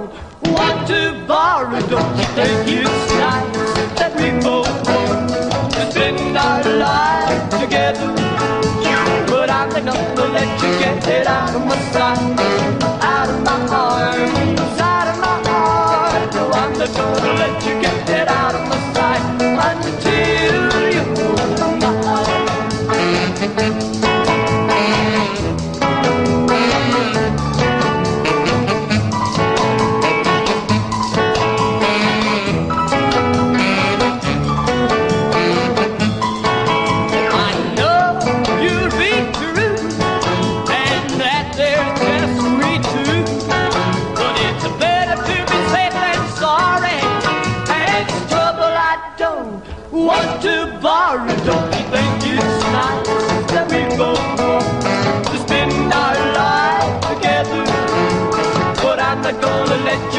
don't want to borrow. Don't you think it's nice that we both want to spend our lives together? But I'm not gonna let you get it out of my sight, out of my arms, out of my heart. No, I'm not gonna let you get it out of my sight until you hold my heart. Want to borrow, don't you think it's nice that we both want to spend our life together? But I'm not gonna let you